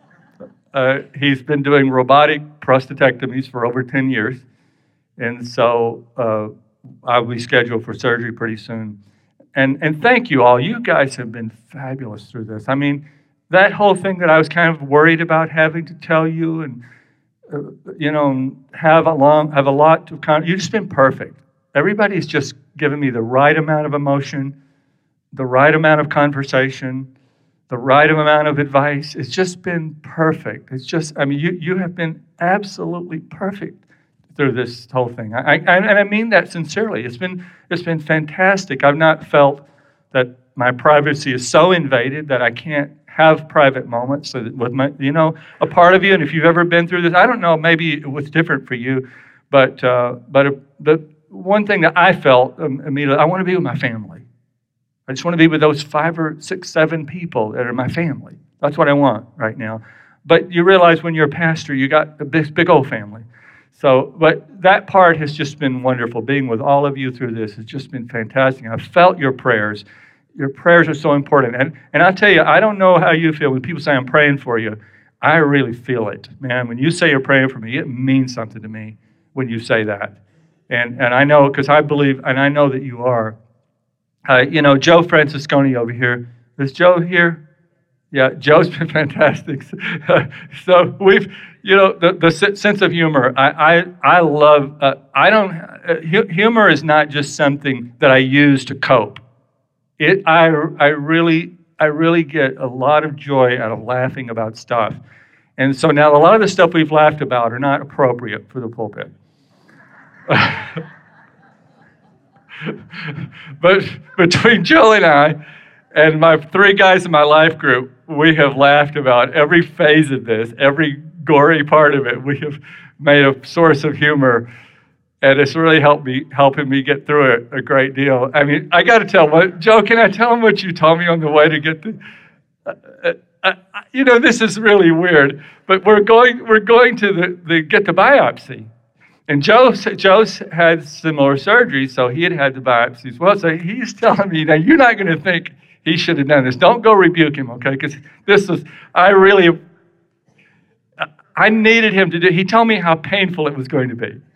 Speaker 2: uh, he's been doing robotic prostatectomies for over ten years. And so uh, I'll be scheduled for surgery pretty soon. And and thank you all. You guys have been fabulous through this. I mean, that whole thing that I was kind of worried about having to tell you and, uh, you know, have a, long, have a lot to... Con- You've just been perfect. Everybody's just given me the right amount of emotion, the right amount of conversation, the right amount of advice. It's just been perfect. It's just, I mean, you, you have been absolutely perfect through this whole thing. I, I, and I mean that sincerely. It's been it's been fantastic. I've not felt that my privacy is so invaded that I can't have private moments. So that with my, you know, a part of you, and if you've ever been through this, I don't know, maybe it was different for you, but uh, but the one thing that I felt um, immediately, I want to be with my family. I just want to be with those five or six, seven people that are my family. That's what I want right now. But you realize when you're a pastor, you got a big, big old family. So, but that part has just been wonderful. Being with all of you through this has just been fantastic. I've felt your prayers. Your prayers are so important. And and I tell you, I don't know how you feel when people say, I'm praying for you. I really feel it, man. When you say you're praying for me, it means something to me when you say that. And and I know, because I believe, and I know that you are. Uh, you know, Joe Francisconi over here. Is Joe here? Yeah, Joe's been fantastic. So we've, you know, the, the sense of humor. I I, I love. Uh, I don't. Uh, humor is not just something that I use to cope. It. I I really I really get a lot of joy out of laughing about stuff. And so now a lot of the stuff we've laughed about are not appropriate for the pulpit. But between Joe and I, and my three guys in my life group, we have laughed about every phase of this, every gory part of it. We have made a source of humor, and it's really helped me, helping me get through it a great deal. I mean, I got to tell what Joe. Can I tell him what you told me on the way to get the? Uh, uh, uh, you know, this is really weird, but we're going we're going to the, the get the biopsy. And Joe, Joe's had similar surgery, so he had had the biopsy as well. So he's telling me, now you're not going to think he should have done this. Don't go rebuke him, okay? Because this was, I really, I needed him to do, he told me how painful it was going to be.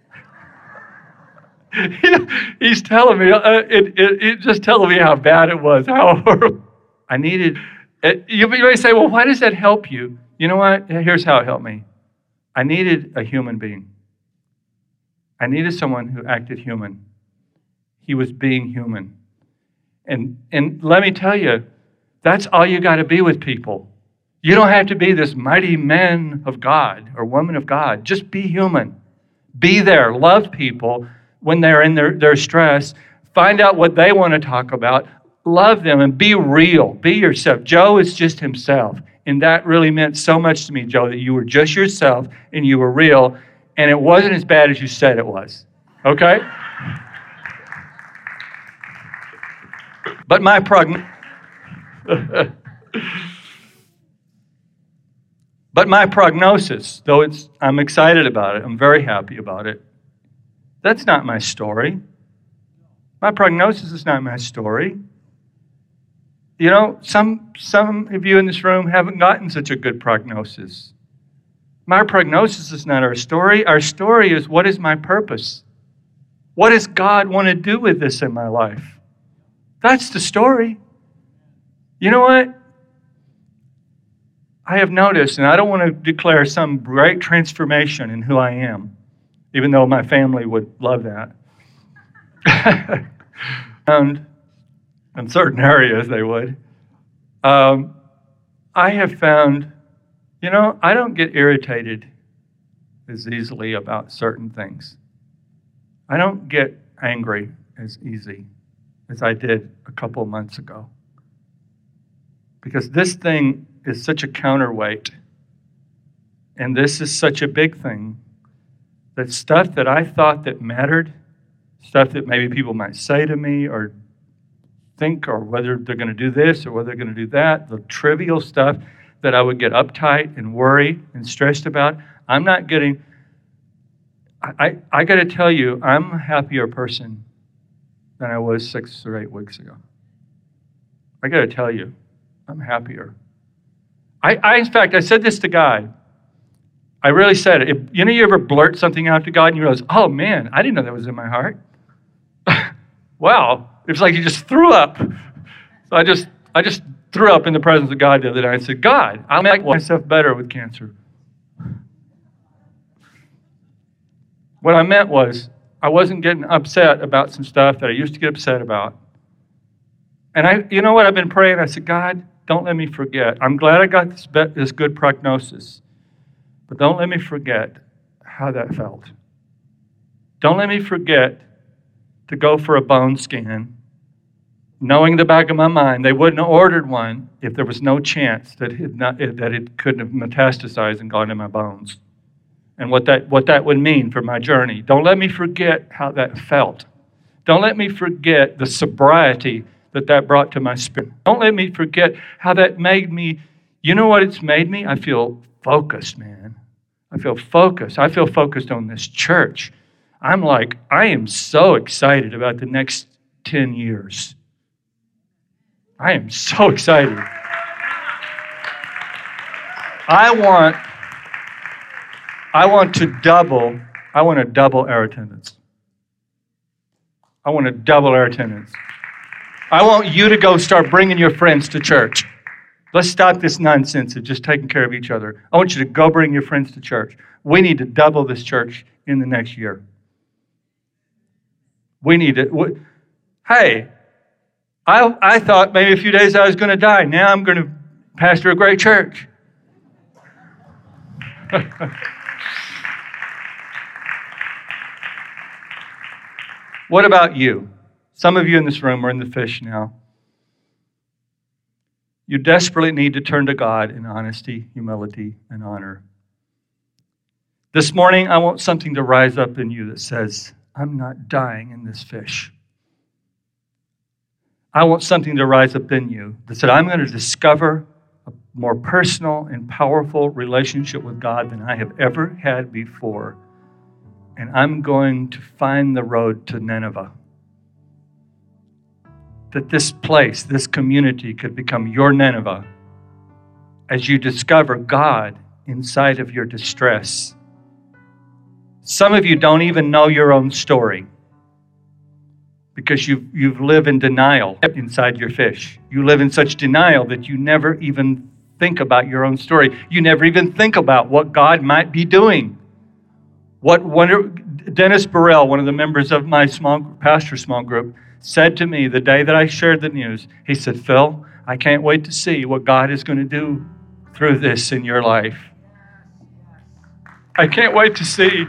Speaker 2: You know, he's telling me, uh, it, it, it just telling me how bad it was, how horrible. I needed, it, you may say, well, why does that help you? You know what? Here's how it helped me. I needed a human being. I needed someone who acted human. He was being human. And and let me tell you, that's all you got to be with people. You don't have to be this mighty man of God or woman of God. Just be human. Be there. Love people when they're in their, their stress. Find out what they want to talk about. Love them and be real. Be yourself. Joe is just himself. And that really meant so much to me, Joe, that you were just yourself and you were real, and it wasn't as bad as you said it was. Okay? But my progn- But my prognosis, though it's I'm excited about it, I'm very happy about it, that's not my story. My prognosis is not my story. You know, some some of you in this room haven't gotten such a good prognosis. My prognosis is not our story. Our story is, what is my purpose? What does God want to do with this in my life? That's the story. You know what? I have noticed, and I don't want to declare some great transformation in who I am, even though my family would love that. And in certain areas they would. Um, I have found, you know, I don't get irritated as easily about certain things. I don't get angry as easy as I did a couple of months ago. Because this thing is such a counterweight, and this is such a big thing, that stuff that I thought that mattered, stuff that maybe people might say to me or think, or whether they're going to do this or whether they're going to do that, the trivial stuff that I would get uptight and worry and stressed about, I'm not getting, I, I, I got to tell you, I'm a happier person than I was six or eight weeks ago. I got to tell you, I'm happier. I, I, in fact, I said this to God. I really said it. If, you know, you ever blurt something out to God and you realize, oh man, I didn't know that was in my heart. Wow, it was like you just threw up. So I just, I just threw up in the presence of God the other day. I said, God, I'll make myself better with cancer. What I meant was, I wasn't getting upset about some stuff that I used to get upset about. And I, you know what, I've been praying. I said, God, don't let me forget. I'm glad I got this, be- this good prognosis, but don't let me forget how that felt. Don't let me forget to go for a bone scan, knowing in the back of my mind they wouldn't have ordered one if there was no chance that it, not, that it couldn't have metastasized and gone in my bones, and what that, what that would mean for my journey. Don't let me forget how that felt. Don't let me forget the sobriety that that brought to my spirit. Don't let me forget how that made me, you know what it's made me? I feel focused, man. I feel focused. I feel focused on this church. I'm like, I am so excited about the next ten years. I am so excited. I want, I want to double, I want to double our attendance. I want to double our attendance. I want you to go start bringing your friends to church. Let's stop this nonsense of just taking care of each other. I want you to go bring your friends to church. We need to double this church in the next year. We need to, we, hey, I, I thought maybe a few days I was going to die. Now I'm going to pastor a great church. What about you? Some of you in this room are in the fish now. You desperately need to turn to God in honesty, humility, and honor. This morning, I want something to rise up in you that says, I'm not dying in this fish. I want something to rise up in you that said, I'm going to discover a more personal and powerful relationship with God than I have ever had before. And I'm going to find the road to Nineveh. That this place, this community could become your Nineveh as you discover God inside of your distress. Some of you don't even know your own story because you you've lived in denial inside your fish. You live in such denial that you never even think about your own story. You never even think about what God might be doing. What one, Dennis Burrell, one of the members of my small pastor small group, said to me the day that I shared the news, he said, Phil, I can't wait to see what God is going to do through this in your life. I can't wait to see.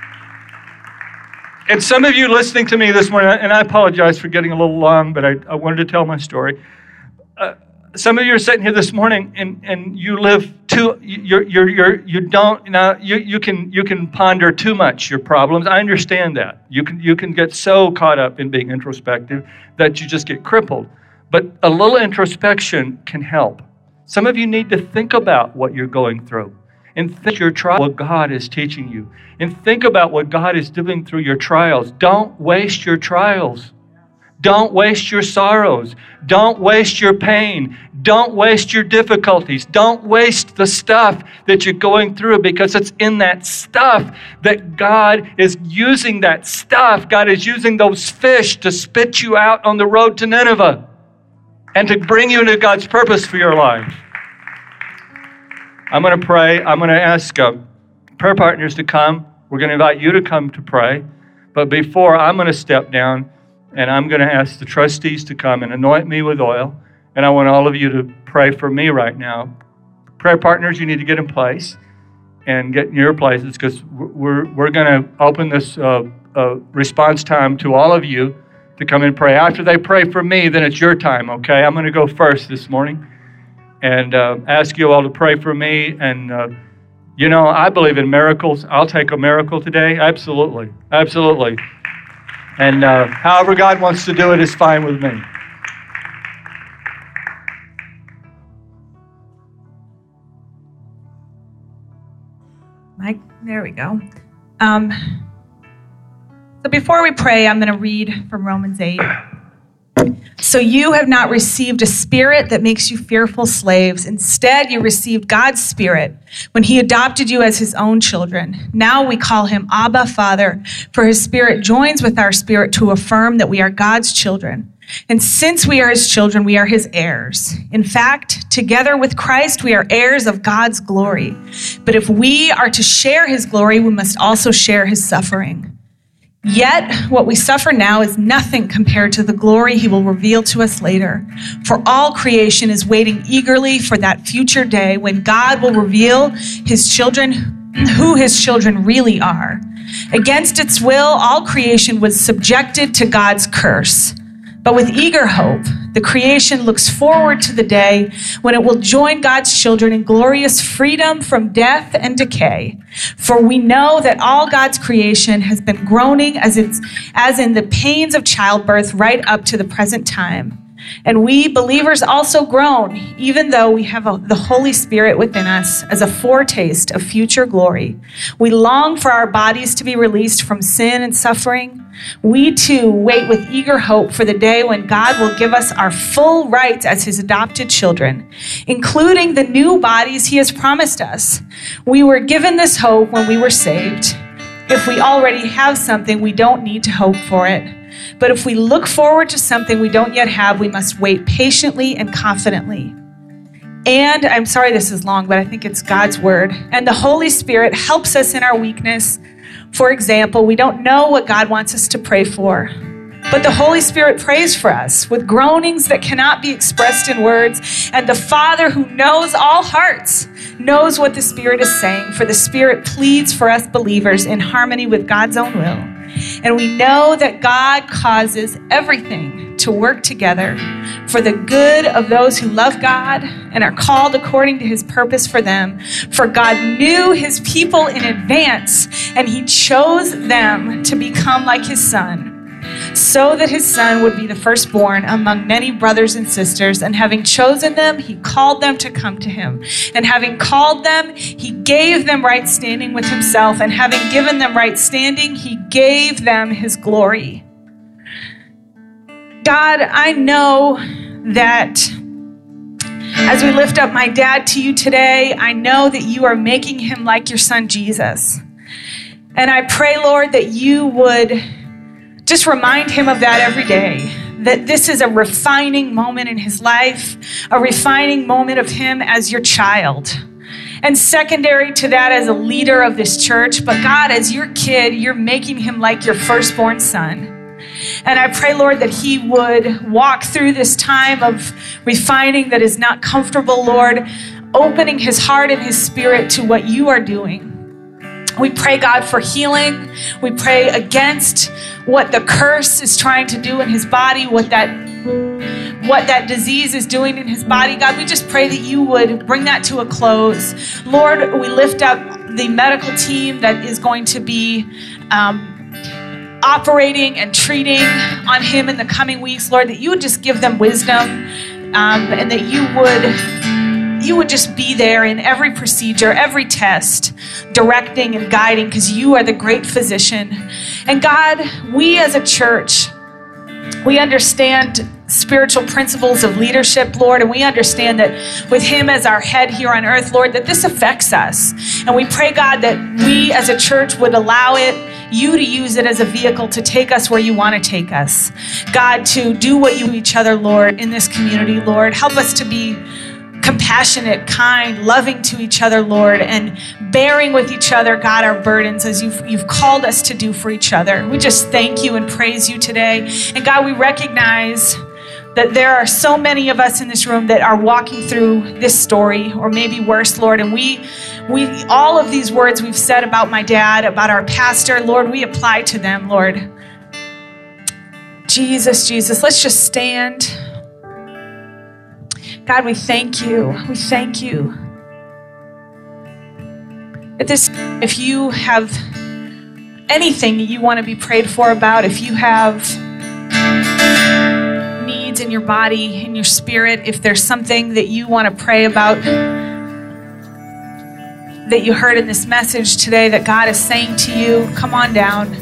Speaker 2: And some of you listening to me this morning, and I apologize for getting a little long, but I, I wanted to tell my story. Uh, some of you are sitting here this morning, and, and you live too. You're you're you're you don't now. You you can you can ponder too much your problems. I understand that. You can you can get so caught up in being introspective that you just get crippled. But a little introspection can help. Some of you need to think about what you're going through, and think your trial, what God is teaching you, and think about what God is doing through your trials. Don't waste your trials. Don't waste your sorrows. Don't waste your pain. Don't waste your difficulties. Don't waste the stuff that you're going through, because it's in that stuff that God is using that stuff. God is using those fish to spit you out on the road to Nineveh and to bring you into God's purpose for your life. I'm going to pray. I'm going to ask uh, prayer partners to come. We're going to invite you to come to pray. But before, I'm going to step down. And I'm going to ask the trustees to come and anoint me with oil. And I want all of you to pray for me right now. Prayer partners, you need to get in place and get in your places, because we're we're going to open this uh, uh, response time to all of you to come and pray. After they pray for me, then it's your time, okay? I'm going to go first this morning and uh, ask you all to pray for me. And, uh, you know, I believe in miracles. I'll take a miracle today. Absolutely. Absolutely. And uh, however God wants to do it is fine with me.
Speaker 3: Mike, there we go. Um, so before we pray, I'm going to read from Romans eight. So you have not received a spirit that makes you fearful slaves. Instead, you received God's Spirit when he adopted you as his own children. Now we call him Abba, Father, for his Spirit joins with our spirit to affirm that we are God's children. And since we are his children, we are his heirs. In fact, together with Christ, we are heirs of God's glory. But if we are to share his glory, we must also share his suffering. Yet, what we suffer now is nothing compared to the glory he will reveal to us later. For all creation is waiting eagerly for that future day when God will reveal his children, who his children really are. Against its will, all creation was subjected to God's curse. But with eager hope, the creation looks forward to the day when it will join God's children in glorious freedom from death and decay. For we know that all God's creation has been groaning as it's, as in the pains of childbirth right up to the present time. And we believers also groan, even though we have a, the Holy Spirit within us as a foretaste of future glory. We long for our bodies to be released from sin and suffering. We too wait with eager hope for the day when God will give us our full rights as his adopted children, including the new bodies he has promised us. We were given this hope when we were saved. If we already have something, we don't need to hope for it. But if we look forward to something we don't yet have, we must wait patiently and confidently. And I'm sorry this is long, but I think it's God's word. And the Holy Spirit helps us in our weakness. For example, we don't know what God wants us to pray for, but the Holy Spirit prays for us with groanings that cannot be expressed in words. And the Father, who knows all hearts, knows what the Spirit is saying, for the Spirit pleads for us believers in harmony with God's own will. And we know that God causes everything to work together for the good of those who love God and are called according to his purpose for them. For God knew his people in advance, and he chose them to become like his Son, so that his Son would be the firstborn among many brothers and sisters. And having chosen them, he called them to come to him. And having called them, he gave them right standing with himself. And having given them right standing, he gave them his glory. God, I know that as we lift up my dad to you today, I know that you are making him like your Son, Jesus. And I pray, Lord, that you would just remind him of that every day, that this is a refining moment in his life, a refining moment of him as your child. And secondary to that, as a leader of this church, but God, as your kid, you're making him like your firstborn son. And I pray, Lord, that he would walk through this time of refining that is not comfortable, Lord, opening his heart and his spirit to what you are doing. We pray, God, for healing. We pray against what the curse is trying to do in his body, what that what that disease is doing in his body. God, we just pray that you would bring that to a close. Lord, we lift up the medical team that is going to be um, operating and treating on him in the coming weeks. Lord, that you would just give them wisdom um, and that you would, you would just be there in every procedure, every test, directing and guiding, because you are the great physician. And God, we as a church, we understand spiritual principles of leadership, Lord, and we understand that with him as our head here on earth, Lord, that this affects us. And we pray, God, that we as a church would allow it, you to use it as a vehicle to take us where you want to take us. God, to do what you each other, Lord, in this community, Lord. Help us to be compassionate, kind, loving to each other, Lord, and bearing with each other, God, our burdens as you've, you've called us to do for each other. We just thank you and praise you today. And God, we recognize that there are so many of us in this room that are walking through this story, or maybe worse, Lord. And we, we, all of these words we've said about my dad, about our pastor, Lord, we apply to them, Lord. Jesus, Jesus, let's just stand. God, we thank you. We thank you. At this, if you have anything you want to be prayed for about, if you have needs in your body, in your spirit, if there's something that you want to pray about that you heard in this message today that God is saying to you, come on down.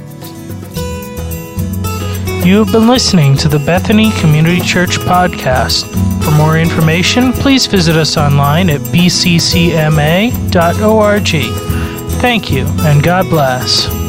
Speaker 1: You have been listening to the Bethany Community Church podcast. For more information, please visit us online at b c c m a dot org. Thank you, and God bless.